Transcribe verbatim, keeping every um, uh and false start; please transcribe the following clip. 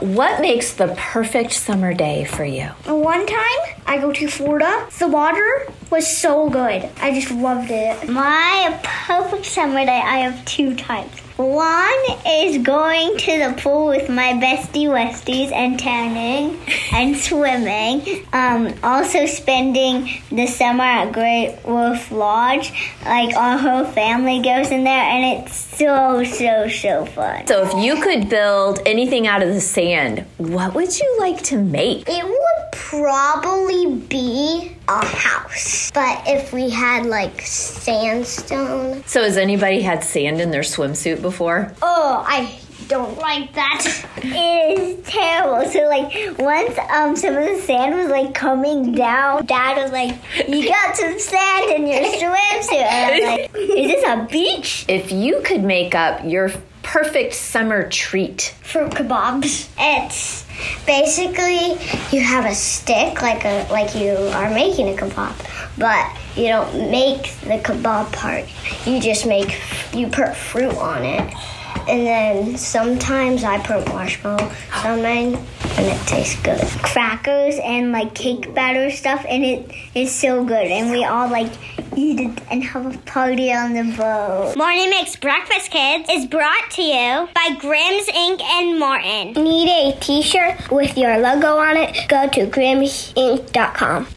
What makes the perfect summer day for you? One time, I go to Florida. The water was so good. I just loved it. My perfect summer day, I have two types. One is going to the pool with my bestie Westies and tanning and swimming. Um, also spending the summer at Great Wolf Lodge. Like, our whole family goes in there, and it's so, so, so fun. So if you could build anything out of the sand, what would you like to make? It would probably be a house. But if we had, like, sandstone. So has anybody had sand in their swimsuit before? Oh, I don't like that. It is terrible. So, like, once um some of the sand was, like, coming down, Dad was like, you got some sand in your swimsuit. And I'm like, is this a beach? If you could make up your perfect summer treat. Fruit kebabs. It's basically you have a stick like a like you are making a kebab, but you don't make the kebab part. You just make you put fruit on it. And then sometimes I put marshmallow on mine, and it tastes good. Crackers and, like, cake batter stuff, and it is so good. And we all, like, eat it and have a party on the boat. Morning Mix Breakfast Kids is brought to you by Grimm's Ink and Morton. Need a t-shirt with your logo on it? Go to grims ink dot com.